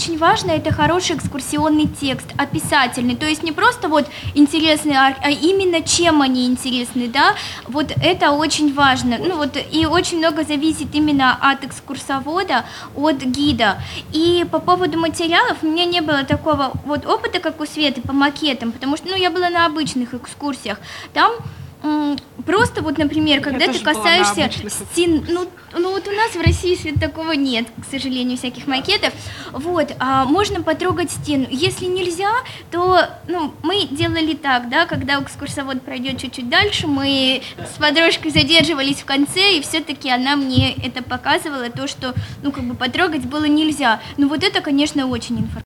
очень важно, это хороший экскурсионный текст, описательный, то есть не просто вот интересный, а именно чем они интересны, да, вот это очень важно, ну вот, и очень много зависит именно от экскурсовода, от гида. И по поводу материалов у меня не было такого вот опыта, как у Светы, по макетам, потому что, ну, я была на обычных экскурсиях, там просто вот, например, когда ты касаешься стен, ну вот у нас в России, Свет, такого нет, к сожалению, всяких макетов, вот, можно потрогать стену, если нельзя, то, ну, мы делали так, да, когда экскурсовод пройдет чуть-чуть дальше, мы с подружкой задерживались в конце, и все-таки она мне это показывала, то, что, ну, как бы потрогать было нельзя, ну, вот это, конечно, очень информативно.